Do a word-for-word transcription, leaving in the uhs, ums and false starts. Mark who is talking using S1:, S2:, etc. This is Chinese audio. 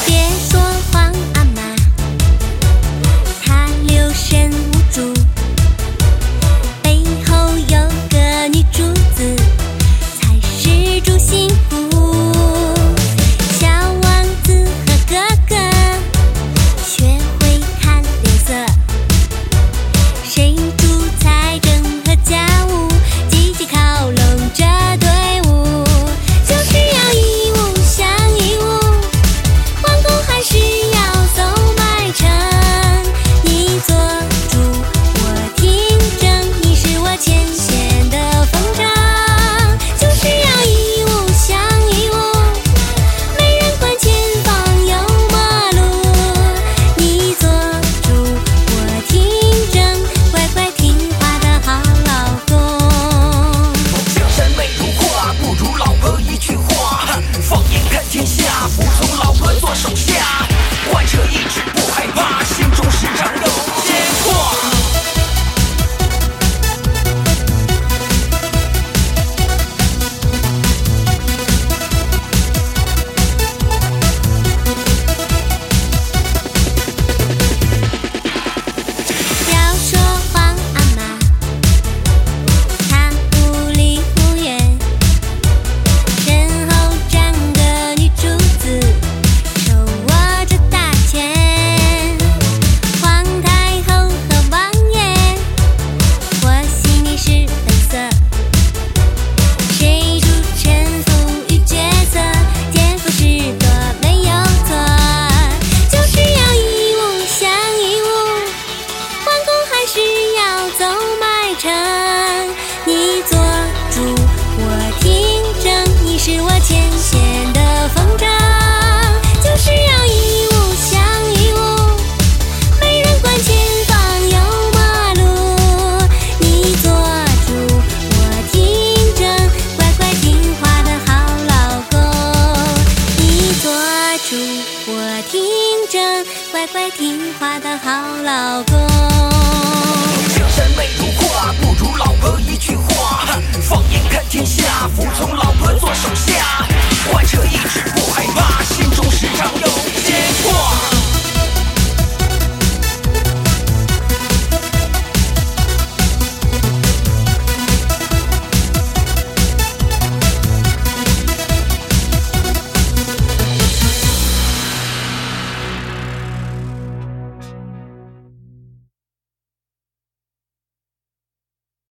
S1: 别说皇阿玛，她留神无主，背后有个女主子，才是主心骨。小王子和哥哥学会看脸色，谁主财政和家务，积极靠拢这队伍，就是要一物降一物，皇宫还是要走麦城。你做主，我听政，你是我前线的风筝，就是要一物降一物，没人管前方有马路。你做主，我听政，乖乖听话的好老公。
S2: 江山美如画，不如老婆一句话。放眼看天下，服从老婆做手下。贯彻意志不害怕，心中时常有牵挂。
S1: 要说皇阿玛，她无离无远，身后站个女主子，手握着大权。皇太后和王爷，我心里是本色，谁主臣服与角色，颠覆事多没有错，就是要一物降一物，皇宫还是要走麦城。你做主，我听政，你是我前线的风筝，就是要一物降一物，没人管前方有马路。你做主，我听政，乖乖听话的好老公。你做主，我听政，乖乖听话的好老公。
S2: 江山美如画，不如老婆一句话。放眼看天下，服从老婆做手下。贯彻意志不害怕，心中时常有